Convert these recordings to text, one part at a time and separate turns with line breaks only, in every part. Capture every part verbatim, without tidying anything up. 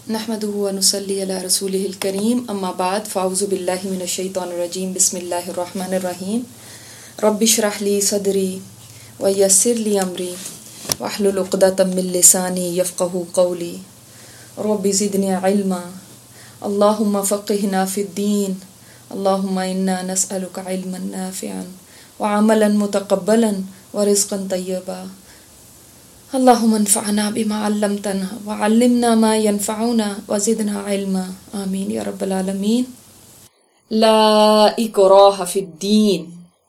نحمده ونصلي على رسوله الكريم اما بعد فاعوذ بالله من الشيطان الرجيم بسم الله الرحمن الرحيم رب اشرح لي صدري ويسر لي امري واحلل عقدة من لساني يفقهوا قولي رب زدني علما اللهم فقهنا في الدين اللهم انا نسألك علما نافعا وعملا متقبلا ورزقا طيبا اللهم انفعنا بما علمتنا وعلمنا ما ينفعنا وزدنا علما آمین یا رب العالمین۔ لا اکراہ فی الدین،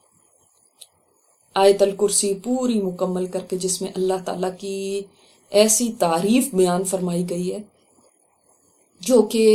آیت الکرسی پوری مکمل کر کے جس میں اللہ تعالیٰ کی ایسی تعریف بیان فرمائی گئی ہے جو کہ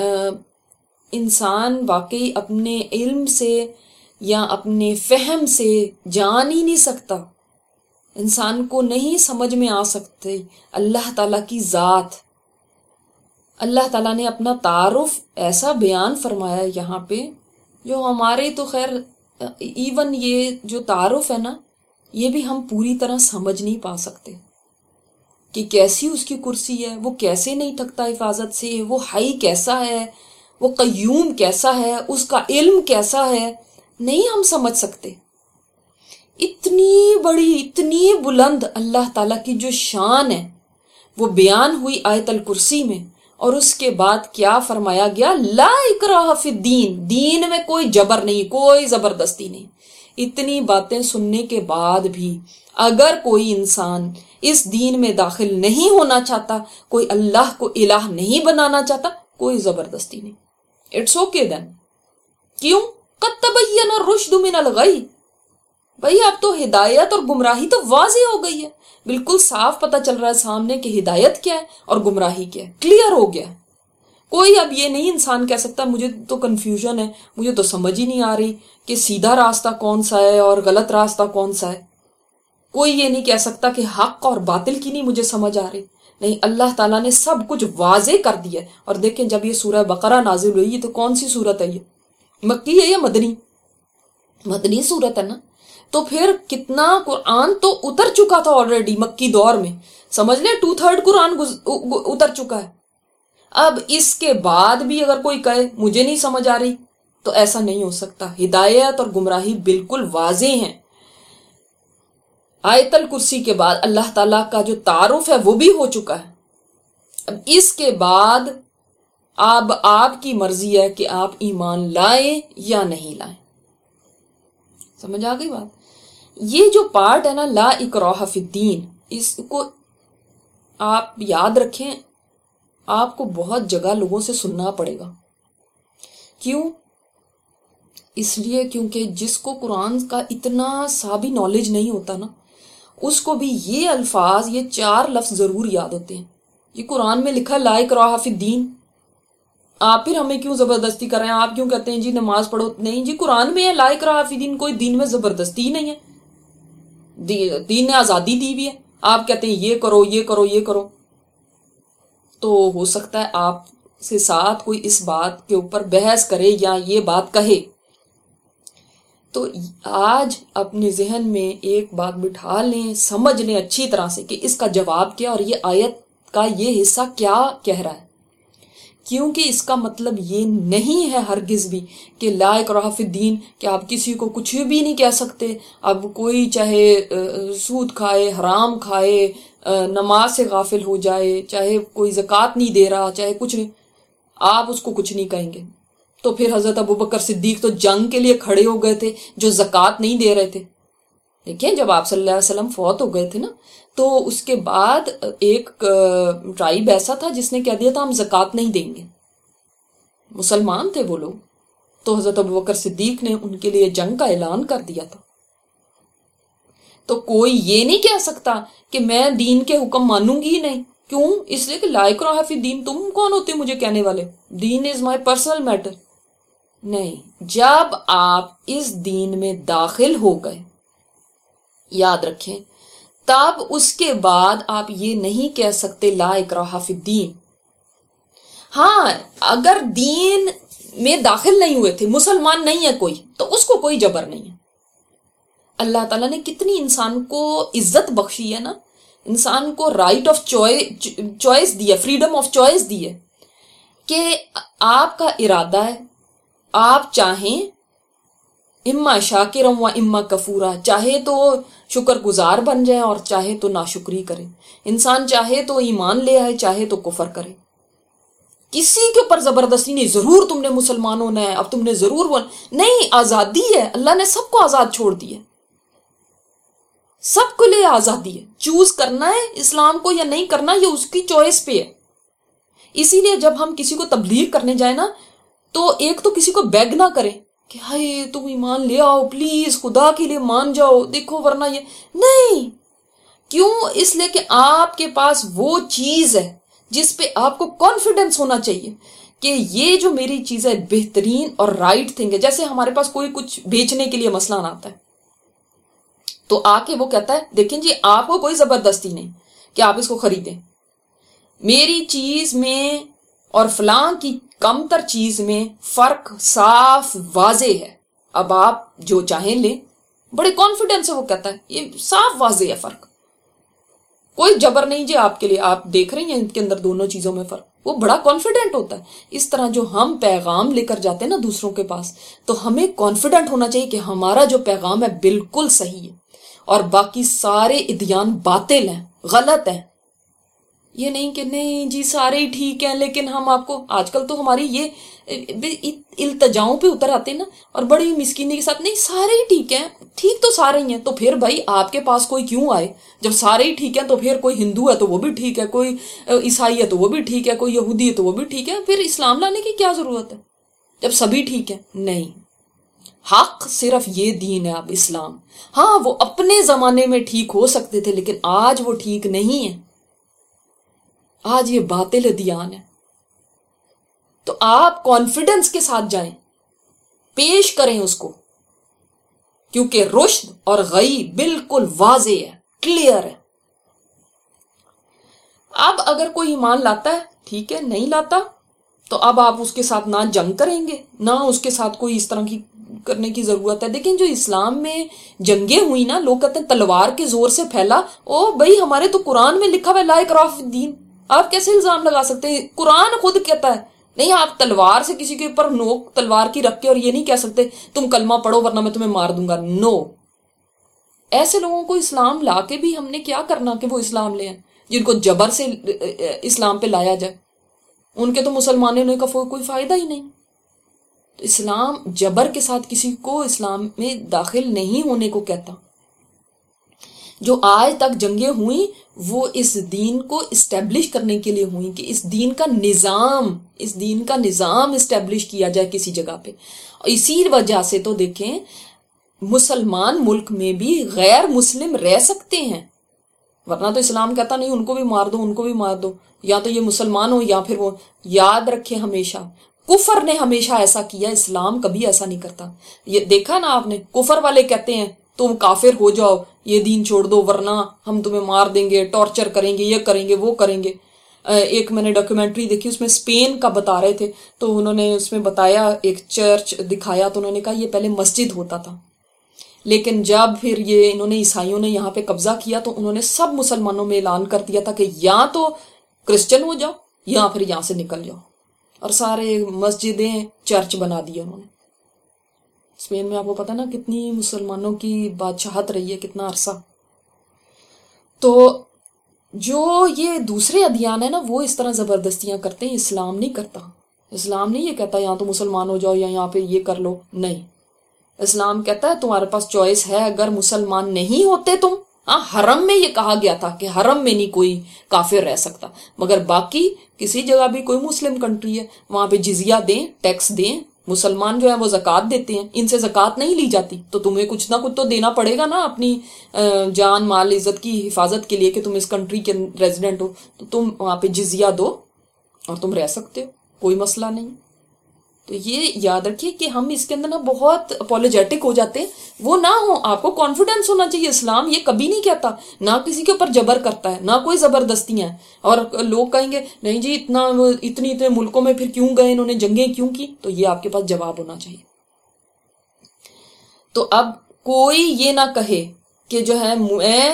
انسان واقعی اپنے علم سے یا اپنے فہم سے جان ہی نہیں سکتا، انسان کو نہیں سمجھ میں آ سکتے اللہ تعالیٰ کی ذات۔ اللہ تعالیٰ نے اپنا تعارف ایسا بیان فرمایا یہاں پہ جو ہمارے تو خیر ایون یہ جو تعارف ہے نا یہ بھی ہم پوری طرح سمجھ نہیں پا سکتے کہ کیسی اس کی کرسی ہے، وہ کیسے نہیں تھکتا حفاظت سے، وہ حی کیسا ہے، وہ قیوم کیسا ہے، اس کا علم کیسا ہے، نہیں ہم سمجھ سکتے۔ اتنی بڑی اتنی بلند اللہ تعالیٰ کی جو شان ہے وہ بیان ہوئی آیت الکرسی میں، اور اس کے بعد کیا فرمایا گیا؟ لا اکراہ فی الدین، دین میں کوئی جبر نہیں، کوئی زبردستی نہیں۔ اتنی باتیں سننے کے بعد بھی اگر کوئی انسان اس دین میں داخل نہیں ہونا چاہتا، کوئی اللہ کو الہ نہیں بنانا چاہتا، کوئی زبردستی نہیں، اٹس اوکے دین۔ کیوں؟ قد تبین الرشد من الغی، بھئی اب تو ہدایت اور گمراہی تو واضح ہو گئی ہے، بالکل صاف پتہ چل رہا ہے سامنے کہ ہدایت کیا ہے اور گمراہی کیا ہے، کلیئر ہو گیا ہے۔ کوئی اب یہ نہیں انسان کہہ سکتا مجھے تو کنفیوژن ہے، مجھے تو سمجھ ہی نہیں آ رہی کہ سیدھا راستہ کون سا ہے اور غلط راستہ کون سا ہے۔ کوئی یہ نہیں کہہ سکتا کہ حق اور باطل کی نہیں مجھے سمجھ آ رہی، نہیں، اللہ تعالیٰ نے سب کچھ واضح کر دیا ہے۔ اور دیکھیں جب یہ سورہ بقرہ نازل ہوئی، یہ تو کون سی سورت ہے؟ یہ مکی ہے یا مدنی؟ مدنی سورت ہے نا، تو پھر کتنا قرآن تو اتر چکا تھا آلریڈی مکی دور میں، سمجھ لیں ٹو تھرڈ قرآن اتر چکا ہے۔ اب اس کے بعد بھی اگر کوئی کہے مجھے نہیں سمجھ آ رہی تو ایسا نہیں ہو سکتا، ہدایت اور گمراہی بالکل واضح ہیں۔ آیت الکرسی کے بعد اللہ تعالیٰ کا جو تعارف ہے وہ بھی ہو چکا ہے۔ اب اس کے بعد اب آپ کی مرضی ہے کہ آپ ایمان لائیں یا نہیں لائیں۔ سمجھ آ گئی بات؟ یہ جو پارٹ ہے نا لا اکراہ فی الدین، اس کو آپ یاد رکھیں، آپ کو بہت جگہ لوگوں سے سننا پڑے گا۔ کیوں؟ اس لیے کیونکہ جس کو قرآن کا اتنا سا بھی نالج نہیں ہوتا نا، اس کو بھی یہ الفاظ، یہ چار لفظ ضرور یاد ہوتے ہیں۔ یہ قرآن میں لکھا لا اکراہ فی الدین، آپ پھر ہمیں کیوں زبردستی کر رہے ہیں؟ آپ کیوں کہتے ہیں جی نماز پڑھو؟ نہیں جی، قرآن میں ہے لا اکراہ فی الدین، کوئی دین میں زبردستی نہیں ہے، دین نے آزادی دی ہوئی ہے۔ آپ کہتے ہیں یہ کرو یہ کرو یہ کرو، تو ہو سکتا ہے آپ سے ساتھ کوئی اس بات کے اوپر بحث کرے یا یہ بات کہے، تو آج اپنے ذہن میں ایک بات بٹھا لیں، سمجھ لیں اچھی طرح سے کہ اس کا جواب کیا اور یہ آیت کا یہ حصہ کیا کہہ رہا ہے۔ کیونکہ اس کا مطلب یہ نہیں ہے ہرگز بھی کہ لا اکراہ فی الدین کہ آپ کسی کو کچھ بھی نہیں کہہ سکتے۔ اب کوئی چاہے سود کھائے، حرام کھائے، نماز سے غافل ہو جائے، چاہے کوئی زکوٰۃ نہیں دے رہا، چاہے کچھ نہیں، آپ اس کو کچھ نہیں کہیں گے۔ تو پھر حضرت ابوبکر صدیق تو جنگ کے لیے کھڑے ہو گئے تھے جو زکوٰۃ نہیں دے رہے تھے۔ دیکھیں جب آپ صلی اللہ علیہ وسلم فوت ہو گئے تھے نا، تو اس کے بعد ایک ٹرائب ایسا تھا جس نے کہہ دیا تھا ہم زکوٰۃ نہیں دیں گے، مسلمان تھے وہ لوگ، تو حضرت ابوبکر صدیق نے ان کے لیے جنگ کا اعلان کر دیا تھا۔ تو کوئی یہ نہیں کہہ سکتا کہ میں دین کے حکم مانوں گی ہی نہیں۔ کیوں؟ اس لیے کہ لا اکراہ فی الدین، تم کون ہوتے مجھے کہنے والے؟ Then is my personal matter. نہیں، جب آپ اس دین میں داخل ہو گئے، یاد رکھیں، تب اس کے بعد آپ یہ نہیں کہہ سکتے لا اکراہ فی الدین۔ ہاں، اگر دین میں داخل نہیں ہوئے تھے، مسلمان نہیں ہے کوئی، تو اس کو کوئی جبر نہیں ہے۔ اللہ تعالیٰ نے کتنی انسان کو عزت بخشی ہے نا، انسان کو رائٹ آف چوائس دی ہے، فریڈم آف چوائس دی ہے کہ آپ کا ارادہ ہے، آپ چاہیں اما شاکرا و اما کفورا، چاہے تو شکر گزار بن جائیں اور چاہے تو ناشکری کریں. انسان چاہے تو ایمان لے آئے، چاہے تو کفر کرے. کسی کے اوپر زبردستی نہیں، ضرور تم نے مسلمان ہونا ہے، اب تم نے ضرور بول نہیں. آزادی ہے، اللہ نے سب کو آزاد چھوڑ دی ہے، سب کو لیے آزادی ہے. چوز کرنا ہے اسلام کو یا نہیں کرنا، یہ اس کی چوائس پہ ہے. اسی لیے جب ہم کسی کو تبلیغ کرنے جائیں نا، تو ایک تو کسی کو بیگ نہ کریں کہ ہائے تم ایمان لے آؤ پلیز، خدا کے لیے مان جاؤ، دیکھو ورنہ یہ نہیں. کیوں؟ اس لیے کہ آپ کے پاس وہ چیز ہے جس پہ آپ کو کانفیڈنس ہونا چاہیے کہ یہ جو میری چیز ہے بہترین اور رائٹ تھنگ ہے. جیسے ہمارے پاس کوئی کچھ بیچنے کے لیے مسئلہ آتا ہے تو آ کے وہ کہتا ہے دیکھیں جی آپ کو کوئی زبردستی نہیں کہ آپ اس کو خریدیں، میری چیز میں اور فلاں کی کم تر چیز میں فرق صاف واضح ہے، اب آپ جو چاہیں لیں. بڑے کانفیڈنس سے وہ کہتا ہے یہ صاف واضح ہے فرق، کوئی جبر نہیں جی آپ کے لیے، آپ دیکھ رہی ہیں ان کے اندر دونوں چیزوں میں فرق. وہ بڑا کانفیڈنٹ ہوتا ہے. اس طرح جو ہم پیغام لے کر جاتے ہیں نا دوسروں کے پاس، تو ہمیں کانفیڈنٹ ہونا چاہیے کہ ہمارا جو پیغام ہے بالکل صحیح ہے اور باقی سارے ادیان باطل ہیں، غلط ہیں. یہ نہیں کہ نہیں جی سارے ہی ٹھیک ہیں لیکن ہم آپ کو، آج کل تو ہماری یہ التجاؤں پہ اتر آتے ہیں نا، اور بڑی مسکینی کے ساتھ نہیں سارے ہی ٹھیک ہیں. ٹھیک تو سارے ہی ہیں، تو پھر بھائی آپ کے پاس کوئی کیوں آئے؟ جب سارے ہی ٹھیک ہیں تو پھر کوئی ہندو ہے تو وہ بھی ٹھیک ہے، کوئی عیسائی ہے تو وہ بھی ٹھیک ہے، کوئی یہودی ہے تو وہ بھی ٹھیک ہے، پھر اسلام لانے کی کیا ضرورت ہے جب سبھی ٹھیک ہیں؟ نہیں، حق صرف یہ دین ہے اب اسلام. ہاں وہ اپنے زمانے میں ٹھیک ہو سکتے تھے لیکن آج وہ ٹھیک نہیں ہے، آج یہ باطل ادیان ہے. تو آپ کانفیڈنس کے ساتھ جائیں، پیش کریں اس کو، کیونکہ رشد اور غی بالکل واضح ہے، کلیئر ہے. اب اگر کوئی ایمان لاتا ہے ٹھیک ہے، نہیں لاتا تو اب آپ اس کے ساتھ نہ جنگ کریں گے، نہ اس کے ساتھ کوئی اس طرح کی کرنے کی ضرورت ہے. لیکن جو اسلام میں جنگیں ہوئی نا، لوگ کہتے ہیں تلوار کے زور سے پھیلا. او بھائی ہمارے تو قرآن میں لکھا ہوا ہے لا اکراہ فی الدین، آپ کیسے الزام لگا سکتے ہیں؟ قرآن خود کہتا ہے نہیں آپ تلوار سے کسی کے اوپر نوک تلوار کی رکھ کے اور یہ نہیں کہہ سکتے تم کلمہ پڑھو ورنہ میں تمہیں مار دوں گا. نو، ایسے لوگوں کو اسلام لا کے بھی ہم نے کیا کرنا کہ وہ اسلام لے آئیں، جن کو جبر سے اسلام پہ لایا جائے، ان کے تو مسلمان ہونے کا کوئی فائدہ ہی نہیں. تو اسلام جبر کے ساتھ کسی کو اسلام میں داخل نہیں ہونے کو کہتا. جو آج تک جنگیں ہوئیں وہ اس دین کو اسٹیبلش کرنے کے لیے ہوئیں کہ اس دین کا نظام اس دین کا نظام اسٹیبلش کیا جائے کسی جگہ پہ. اسی وجہ سے تو دیکھیں مسلمان ملک میں بھی غیر مسلم رہ سکتے ہیں، ورنہ تو اسلام کہتا نہیں ان کو بھی مار دو ان کو بھی مار دو، یا تو یہ مسلمان ہو یا پھر وہ. یاد رکھیں ہمیشہ کفر نے ہمیشہ ایسا کیا، اسلام کبھی ایسا نہیں کرتا. یہ دیکھا نا آپ نے، کفر والے کہتے ہیں تم کافر ہو جاؤ، یہ دین چھوڑ دو ورنہ ہم تمہیں مار دیں گے، ٹارچر کریں گے، یہ کریں گے وہ کریں گے. ایک میں نے ڈاکیومنٹری دیکھی اس میں اسپین کا بتا رہے تھے، تو انہوں نے اس میں بتایا ایک چرچ دکھایا، تو انہوں نے کہا یہ پہلے مسجد ہوتا تھا لیکن جب پھر یہ انہوں نے عیسائیوں نے یہاں پہ قبضہ کیا تو انہوں نے سب مسلمانوں میں اعلان کر دیا تھا کہ یا تو کرسچن ہو جاؤ یا پھر یہاں سے نکل جاؤ، اور سارے مسجدیں چرچ بنا دی انہوں نے. اسپین میں آپ کو پتا نا کتنی مسلمانوں کی بادشاہت رہی ہے، کتنا عرصہ. تو جو یہ دوسرے ادیان ہیں نا وہ اس طرح زبردستیاں کرتے ہیں، اسلام نہیں کرتا. اسلام نہیں یہ کہتا یہاں تو مسلمان ہو جاؤ یا یہاں پہ یہ کر لو، نہیں. اسلام کہتا ہے تمہارے پاس چوائس ہے، اگر مسلمان نہیں ہوتے تم، ہاں حرم میں یہ کہا گیا تھا کہ حرم میں نہیں کوئی کافر رہ سکتا، مگر باقی کسی جگہ بھی کوئی مسلم کنٹری ہے وہاں پہ جزیہ دیں، ٹیکس دیں. مسلمان جو ہیں وہ زکوٰۃ دیتے ہیں، ان سے زکوٰۃ نہیں لی جاتی تو تمہیں کچھ نہ کچھ تو دینا پڑے گا نا اپنی جان مال عزت کی حفاظت کے لیے کہ تم اس کنٹری کے ریزیڈنٹ ہو، تو تم وہاں پہ جزیہ دو اور تم رہ سکتے ہو، کوئی مسئلہ نہیں. تو یہ یاد رکھیے کہ ہم اس کے اندر نا بہت اپولوجیٹک ہو جاتے ہیں، وہ نہ ہو. آپ کو کانفیڈنس ہونا چاہیے. اسلام یہ کبھی نہیں کہتا، نہ کسی کے اوپر جبر کرتا ہے، نہ کوئی زبردستیاں ہیں. اور لوگ کہیں گے نہیں جی اتنا اتنی اتنے ملکوں میں پھر کیوں گئے، انہوں نے جنگیں کیوں کی، تو یہ آپ کے پاس جواب ہونا چاہیے. تو اب کوئی یہ نہ کہے کہ جو ہے میں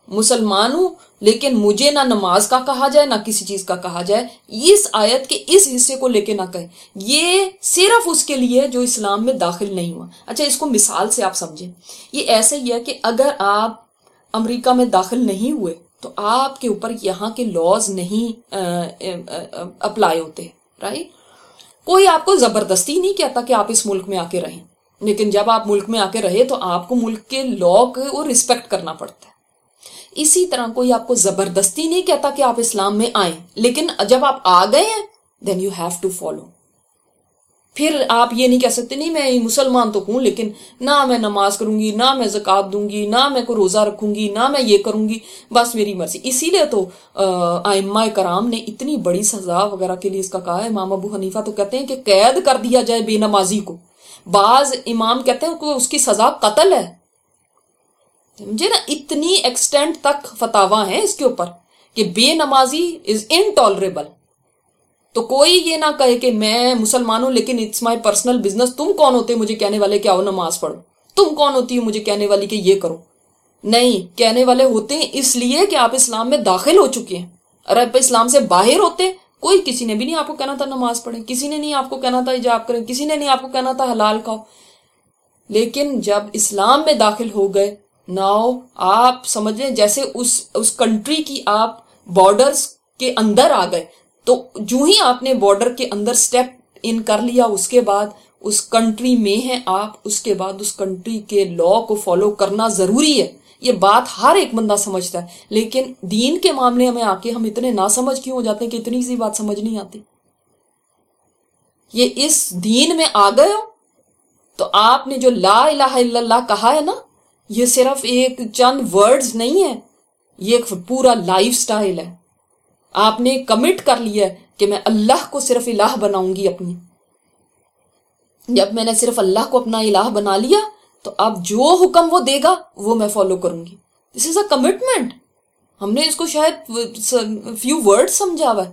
مسلمان ہوں لیکن مجھے نہ نماز کا کہا جائے نہ کسی چیز کا کہا جائے، اس آیت کے اس حصے کو لے کے نہ کہے، یہ صرف اس کے لیے جو اسلام میں داخل نہیں ہوا۔ اچھا اس کو مثال سے آپ سمجھیں، یہ ایسے ہی ہے کہ اگر آپ امریکہ میں داخل نہیں ہوئے تو آپ کے اوپر یہاں کے لاز نہیں اپلائی ہوتے، رائٹ؟ کوئی آپ کو زبردستی نہیں کہتا کہ آپ اس ملک میں آ کے رہیں، لیکن جب آپ ملک میں آ کے رہے تو آپ کو ملک کے لا کو رسپیکٹ کرنا پڑتا ہے۔ اسی طرح کوئی آپ کو زبردستی نہیں کہتا کہ آپ اسلام میں آئیں، لیکن جب آپ آ گئے ہیں then you have to follow. پھر آپ یہ نہیں کہہ سکتے نہیں میں مسلمان تو ہوں لیکن نہ میں نماز کروں گی، نہ میں زکوٰۃ دوں گی، نہ میں کوئی روزہ رکھوں گی، نہ میں یہ کروں گی، بس میری مرضی۔ اسی لیے تو ائمہ کرام نے اتنی بڑی سزا وغیرہ کے لیے اس کا کہا ہے۔ امام ابو حنیفہ تو کہتے ہیں کہ قید کر دیا جائے بے نمازی کو، بعض امام کہتے ہیں کہ اس کی سزا قتل ہے، سمجھے نا؟ اتنی ایکسٹینٹ تک فتاوا ہیں اس کے اوپر کہ بے نمازی از انٹالریبل۔ تو کوئی یہ نہ کہے کہ میں مسلمان ہوں لیکن اٹس مائی پرسنل بزنس، تم کون ہوتے مجھے کہنے والے کہ آؤ نماز پڑھو، تم کون ہوتی ہو مجھے کہنے والی کہ یہ کرو؟ نہیں، کہنے والے ہوتے ہیں اس لیے کہ آپ اسلام میں داخل ہو چکے ہیں۔ اور آپ اسلام سے باہر ہوتے کوئی کسی نے بھی نہیں آپ کو کہنا تھا نماز پڑھیں، کسی نے نہیں آپ کو کہنا تھا حجاب کریں، کسی نے نہیں آپ کو کہنا تھا حلال کھاؤ، لیکن جب اسلام میں داخل ہو گئے ناؤ آپ سمجھ لیں جیسے اس اس کنٹری کی آپ بارڈرز کے اندر آ گئے، تو جو ہی آپ نے بارڈر کے اندر سٹیپ ان کر لیا اس کے بعد اس کنٹری میں ہیں آپ، اس کے بعد اس کنٹری کے لا کو فالو کرنا ضروری ہے۔ یہ بات ہر ایک بندہ سمجھتا ہے، لیکن دین کے معاملے میں آ کے ہم اتنے نہ سمجھ کیوں ہو جاتے ہیں کہ اتنی سی بات سمجھ نہیں آتی۔ یہ اس دین میں آ گئے ہو تو آپ نے جو لا الہ الا اللہ کہا ہے نا، یہ صرف ایک چند ورڈز نہیں ہے، یہ ایک پورا لائف سٹائل ہے۔ آپ نے کمٹ کر لیا ہے کہ میں اللہ کو صرف الہ بناؤں گی اپنی۔ جب میں نے صرف اللہ کو اپنا الہ بنا لیا تو اب جو حکم وہ دے گا وہ میں فالو کروں گی۔ This is a commitment. ہم نے اس کو شاید فیو ورڈ سمجھا ہوا ہے۔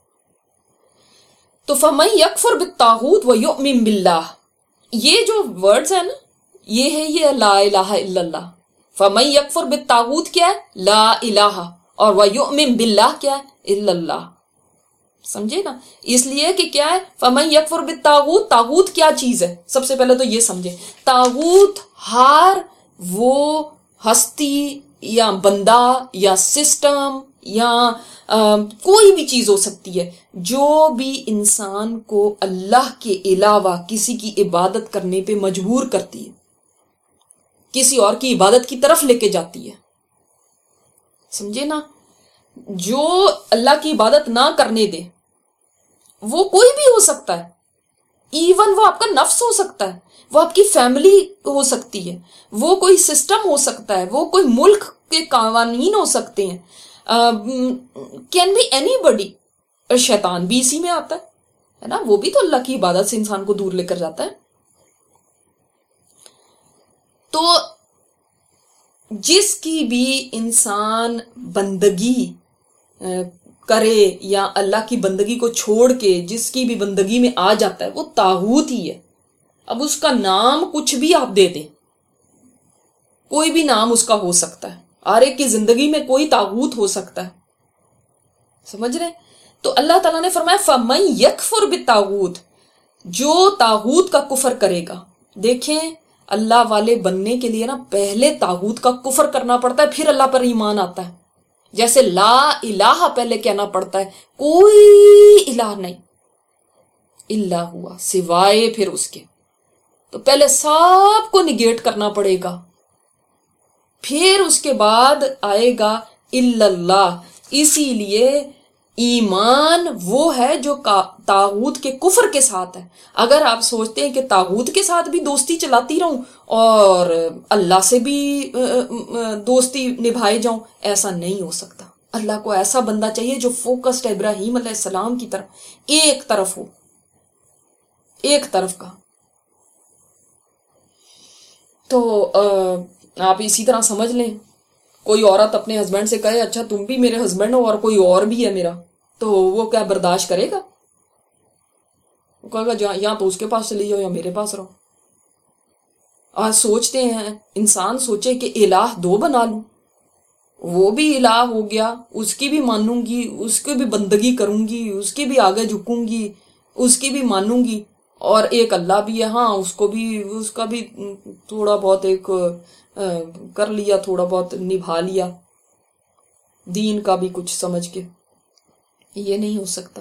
تو فَمَن يَكْفُرْ بِالطَّاغُوتِ وَيُؤْمِن بِاللَّهِ، یہ جو ورڈز ہیں نا یہ ہے یہ لا الہ الا اللہ۔ فَمَن يَكْفُرْ بِالطَّاغُوتِ کیا ہے؟ لا الہ، اور وَيُؤْمِن بِاللَّهِ کیا ہے؟ الا اللہ۔ سمجھے نا؟ اس لیے کہ کیا ہے فَمَن يَكْفُرْ بِالطَّاغُوتِ، طاغوت کیا چیز ہے؟ سب سے پہلے تو یہ سمجھے، طاغوت ہر وہ ہستی یا بندہ یا سسٹم یا آ, کوئی بھی چیز ہو سکتی ہے جو بھی انسان کو اللہ کے علاوہ کسی کی عبادت کرنے پہ مجبور کرتی ہے، کسی اور کی عبادت کی طرف لے کے جاتی ہے، سمجھے نا؟ جو اللہ کی عبادت نہ کرنے دے وہ کوئی بھی ہو سکتا ہے، ایون وہ آپ کا نفس ہو سکتا ہے، وہ آپ کی فیملی ہو سکتی ہے، وہ کوئی سسٹم ہو سکتا ہے، وہ کوئی ملک کے قوانین ہو سکتے ہیں، کین بی اینی بڈی۔ اور شیطان بھی اسی میں آتا ہے نا، وہ بھی تو اللہ کی عبادت سے انسان کو دور لے کر جاتا ہے۔ تو جس کی بھی انسان بندگی کرے یا اللہ کی بندگی کو چھوڑ کے جس کی بھی بندگی میں آ جاتا ہے وہ طاغوت ہی ہے۔ اب اس کا نام کچھ بھی آپ دے دیں، کوئی بھی نام اس کا ہو سکتا ہے، ہر ایک کی زندگی میں کوئی طاغوت ہو سکتا ہے، سمجھ رہے؟ تو اللہ تعالیٰ نے فرمایا فَمَن يَكْفُرْ بِالطَّاغُوتِ، جو طاغوت کا کفر کرے گا۔ دیکھیں اللہ والے بننے کے لیے نا پہلے طاغوت کا کفر کرنا پڑتا ہے، پھر اللہ پر ایمان آتا ہے۔ جیسے لا الہ پہلے کہنا پڑتا ہے، کوئی الہ نہیں الا ہوا، سوائے پھر اس کے، تو پہلے سب کو نگیٹ کرنا پڑے گا، پھر اس کے بعد آئے گا الا اللہ۔ اسی لیے ایمان وہ ہے جو طاغوت کے کفر کے ساتھ ہے۔ اگر آپ سوچتے ہیں کہ طاغوت کے ساتھ بھی دوستی چلاتی رہوں اور اللہ سے بھی دوستی نبھائے جاؤں، ایسا نہیں ہو سکتا۔ اللہ کو ایسا بندہ چاہیے جو فوکسڈ ابراہیم علیہ السلام کی طرف ایک طرف ہو، ایک طرف کا۔ تو آپ اسی طرح سمجھ لیں، کوئی عورت اپنے ہسبینڈ سے کہے اچھا تم بھی میرے ہسبینڈ ہو اور کوئی اور بھی ہے میرا، تو وہ کیا برداشت کرے گا؟ وہ کہے گا یا تو اس کے پاس چلی جاؤ یا میرے پاس رہو۔ آج سوچتے ہیں انسان سوچے کہ الہ دو بنا لوں، وہ بھی الہ ہو گیا، اس کی بھی مانوں گی، اس کی بھی بندگی کروں گی، اس کی بھی آگے جھکوں گی، اس کی بھی مانوں گی، اور ایک اللہ بھی ہے، ہاں اس کو بھی، اس کا بھی تھوڑا بہت ایک کر لیا، تھوڑا بہت نبھا لیا دین کا بھی کچھ سمجھ کے۔ یہ نہیں ہو سکتا۔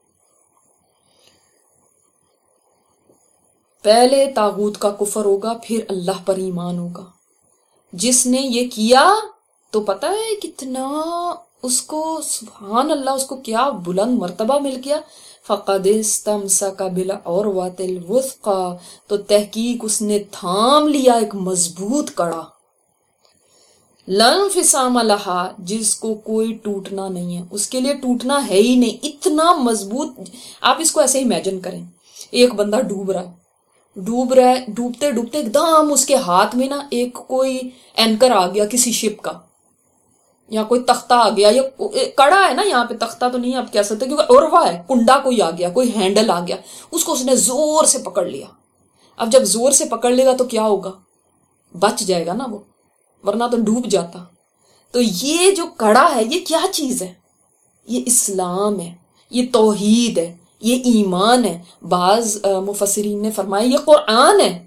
پہلے طاغوت کا کفر ہوگا، پھر اللہ پر ایمان ہوگا۔ جس نے یہ کیا تو پتہ ہے کتنا اس کو، سبحان اللہ، اس کو کیا بلند مرتبہ مل گیا۔ فَقَدِ اسْتَمْسَكَ بِالْعُرْوَةِ الْوُثْقَىٰ، تو تحقیق اس نے تھام لیا ایک مضبوط کڑا، لَا انفصام لَهَا، جس کو کوئی ٹوٹنا نہیں ہے، اس کے لیے ٹوٹنا ہے ہی نہیں، اتنا مضبوط۔ آپ اس کو ایسے امیجن کریں، ایک بندہ ڈوب رہا ہے، ڈوب رہا ہے، ڈوبتے ڈوبتے ایک دم اس کے ہاتھ میں نا ایک کوئی اینکر آ گیا کسی شپ کا، یا کوئی تختہ آ گیا، یا کڑا ہے نا، یہاں پہ تختہ تو نہیں آپ کہہ سکتے کیونکہ عروا ہے، کنڈا کوئی آ گیا، کوئی ہینڈل آ گیا، اس کو اس نے زور سے پکڑ لیا۔ اب جب زور سے پکڑ لے گا تو کیا ہوگا؟ بچ جائے گا نا وہ، ورنہ تو ڈوب جاتا۔ تو یہ جو کڑا ہے یہ کیا چیز ہے؟ یہ اسلام ہے، یہ توحید ہے، یہ ایمان ہے۔ بعض مفسرین نے فرمایا یہ قرآن ہے۔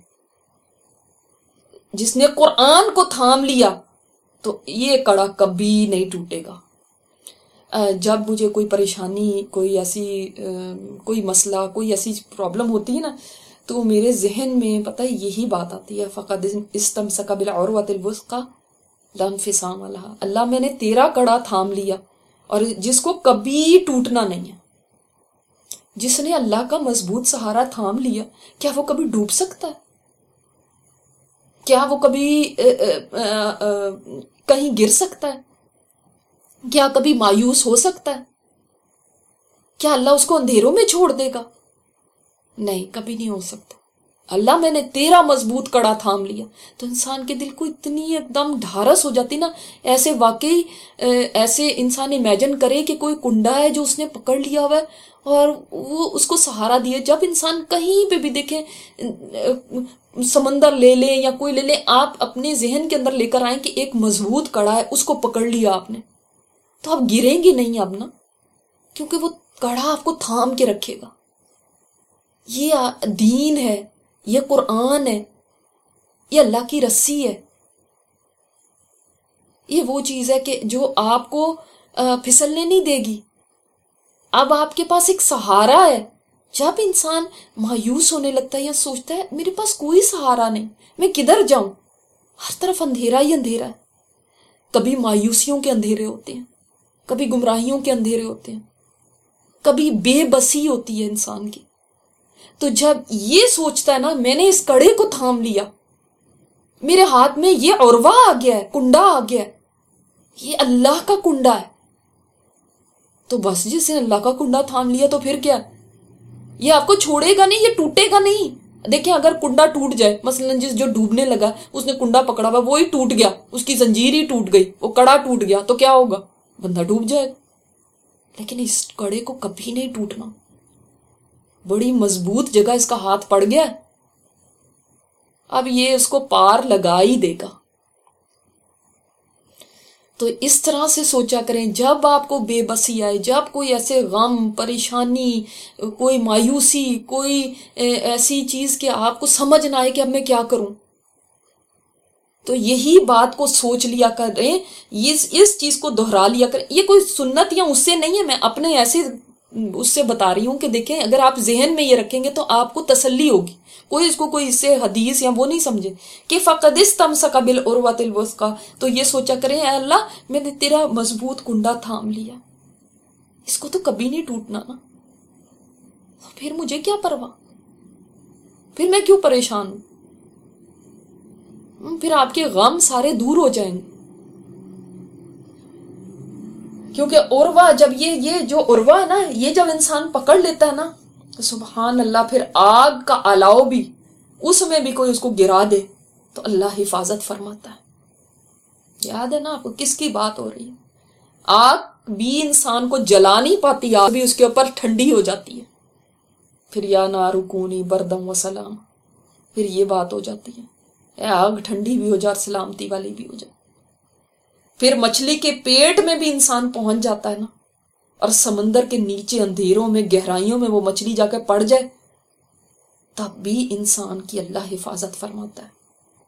جس نے قرآن کو تھام لیا تو یہ کڑا کبھی نہیں ٹوٹے گا۔ جب مجھے کوئی پریشانی، کوئی ایسی کوئی مسئلہ، کوئی ایسی پرابلم ہوتی ہے نا، تو میرے ذہن میں پتہ یہی بات آتی ہے، فقد استمسک بالعروۃ الوثقی لا انفصام لہا، اللہ میں نے تیرا کڑا تھام لیا اور جس کو کبھی ٹوٹنا نہیں ہے۔ جس نے اللہ کا مضبوط سہارا تھام لیا، کیا وہ کبھی ڈوب سکتا ہے؟ کیا وہ کبھی آ, آ, آ, کہیں گر سکتا ہے؟ کیا کبھی مایوس ہو سکتا ہے؟ کیا اللہ اس کو اندھیروں میں چھوڑ دے گا؟ نہیں، کبھی نہیں ہو سکتا۔ اللہ میں نے تیرا مضبوط کڑا تھام لیا، تو انسان کے دل کو اتنی ایک دم ڈھارس ہو جاتی نا، ایسے واقعی ایسے انسان امیجن کرے کہ کوئی کنڈا ہے جو اس نے پکڑ لیا ہوا ہے اور وہ اس کو سہارا دیے۔ جب انسان کہیں پہ بھی دیکھیں، سمندر لے لیں یا کوئی لے لیں، آپ اپنے ذہن کے اندر لے کر آئیں کہ ایک مضبوط کڑا ہے، اس کو پکڑ لیا آپ نے، تو آپ گریں گے نہیں اب نا، کیونکہ وہ کڑا آپ کو تھام کے رکھے گا۔ یہ دین ہے، یہ قرآن ہے، یہ اللہ کی رسی ہے، یہ وہ چیز ہے کہ جو آپ کو پھسلنے نہیں دے گی۔ اب آپ کے پاس ایک سہارا ہے۔ جب انسان مایوس ہونے لگتا ہے یا سوچتا ہے میرے پاس کوئی سہارا نہیں، میں کدھر جاؤں، ہر طرف اندھیرا ہی اندھیرا ہے۔ کبھی مایوسیوں کے اندھیرے ہوتے ہیں، کبھی گمراہیوں کے اندھیرے ہوتے ہیں، کبھی بے بسی ہوتی ہے انسان کی۔ تو جب یہ سوچتا ہے نا میں نے اس کڑے کو تھام لیا، میرے ہاتھ میں یہ عروا آ گیا ہے، کنڈا آ گیا ہے، یہ اللہ کا کنڈا ہے، تو بس جس نے اللہ کا کنڈا تھام لیا تو پھر کیا، یہ آپ کو چھوڑے گا نہیں، یہ ٹوٹے گا نہیں۔ دیکھیں اگر کنڈا ٹوٹ جائے، مثلا جس جو ڈوبنے لگا اس نے کنڈا پکڑا ہوا، وہی ٹوٹ گیا، اس کی زنجیر ہی ٹوٹ گئی، وہ کڑا ٹوٹ گیا، تو کیا ہوگا؟ بندہ ڈوب جائے گا۔ لیکن اس کڑے کو کبھی نہیں ٹوٹنا، بڑی مضبوط جگہ اس کا ہاتھ پڑ گیا، اب یہ اس کو پار لگا ہی دے گا۔ تو اس طرح سے سوچا کریں، جب آپ کو بے بسی آئے، جب کوئی ایسے غم، پریشانی، کوئی مایوسی، کوئی ایسی چیز کہ آپ کو سمجھ نہ آئے کہ اب میں کیا کروں، تو یہی بات کو سوچ لیا کریں، اس اس چیز کو دہرا لیا کریں۔ یہ کوئی سنت یا اس سے نہیں ہے، میں اپنے ایسے اس سے بتا رہی ہوں کہ دیکھیں اگر آپ ذہن میں یہ رکھیں گے تو آپ کو تسلی ہوگی۔ کوئی اس کو کوئی اس سے حدیث یا وہ نہیں سمجھے کہ فقد استمسک بالعروۃ الوثقی، تو یہ سوچا کریں اے اللہ میں نے تیرا مضبوط کنڈا تھام لیا، اس کو تو کبھی نہیں ٹوٹنا نا، پھر مجھے کیا پرواہ، پھر میں کیوں پریشان ہوں، پھر آپ کے غم سارے دور ہو جائیں گے۔ کیونکہ عروا جب یہ یہ جو عروا ہے نا، یہ جب انسان پکڑ لیتا ہے نا تو سبحان اللہ، پھر آگ کا الاؤ بھی اس میں بھی کوئی اس کو گرا دے تو اللہ حفاظت فرماتا ہے۔ یاد ہے نا آپ کو کس کی بات ہو رہی ہے؟ آگ بھی انسان کو جلا نہیں پاتی، آگ بھی اس کے اوپر ٹھنڈی ہو جاتی ہے، پھر یا نار کونی بردم و سلام، پھر یہ بات ہو جاتی ہے، اے آگ ٹھنڈی بھی ہو جائے اور سلامتی والی بھی ہو جائے۔ پھر مچھلی کے پیٹ میں بھی انسان پہنچ جاتا ہے نا، اور سمندر کے نیچے اندھیروں میں گہرائیوں میں وہ مچھلی جا کے پڑ جائے، تب بھی انسان کی اللہ حفاظت فرماتا ہے۔